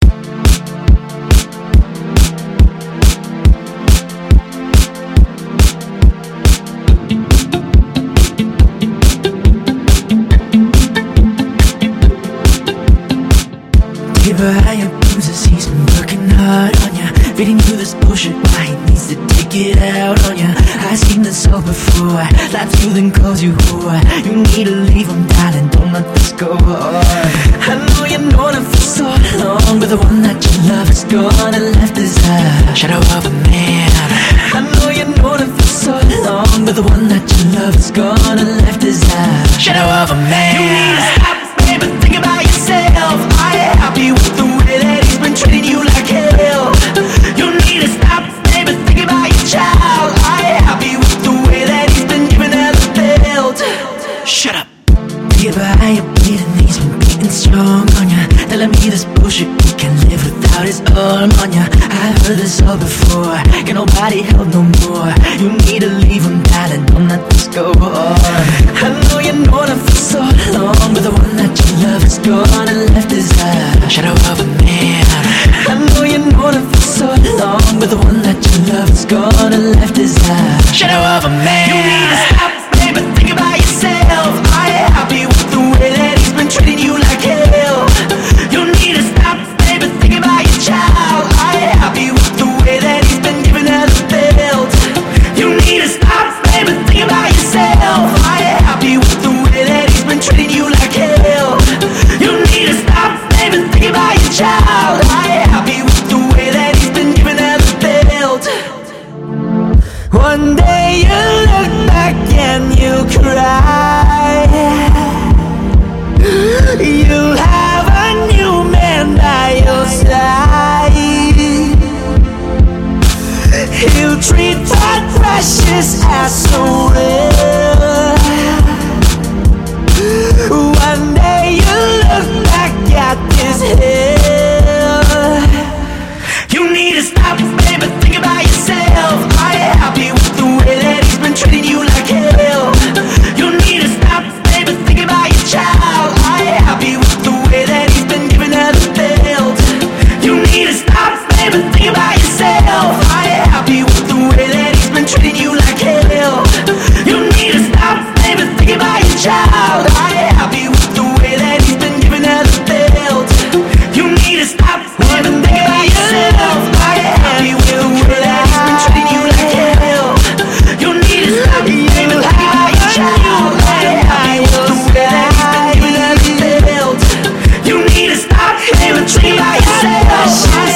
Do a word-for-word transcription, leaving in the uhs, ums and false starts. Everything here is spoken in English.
Give her higher bruises, he's been working hard on ya, feeding you this bullshit, why he needs to take it out on ya. I've seen this all before, lies you then calls you whore. You need to leave him, darling, don't let this go on. I know you know him for so long, but the one that you love is gone and left is a shadow of a man. I know you know him for so long, but the one that you love is gone and left is a shadow of a man. You need to stop, baby, think about yourself. I ain't happy with the way that he's been treating you like hell. You need to stop, baby, think about your child. I ain't happy with the way that he's been giving her the belt. Shut up. Give her how you're bleeding, he's been beating strong on ya, telling me this bullshit, he can't live without his arm on ya. I've heard this all before, can nobody help no more. You need to leave him, darling, don't let this go on. I know you know him for so long, but the one that you love is gone and left is a shadow of a man. I know you know him for so long, but the one that you love is gone and left is a shadow of a man. You need to stop, baby, think about yourself. I ain't happy with the way that he's been treating you like hell. You need to stop, baby, think about your child. I ain't happy with the way that he's been giving her the belt. You need to stop, baby, think about yourself. I ain't happy with the way that he's been treating you like hell. You need to stop, baby, think about your child. I ain't happy with the way that he's been giving her the belt. One day you look back and you cry. You'll have a new man by your side. He'll treat that precious as so rare. One day you look back at his hair. You need to stop, baby, think about yourself. I ain't happy with the way that he's been treating you like hell. You need to stop, baby, think about your child. I ain't happy with the way that he's been giving her the belt. You need to stop, baby, think about yourself. I ain't happy with the way that he's been treating you like hell. You need to stop, baby, think about your child. I ain't happy with the way that he's been giving her the belt. You need to stop, baby, think about yourself. I ain't happy with the way that he's been treating you like hell. You need to stop, baby, think about your child. I ain't happy with the way that he's been giving her the belt. You need to stop, baby, think about yourself.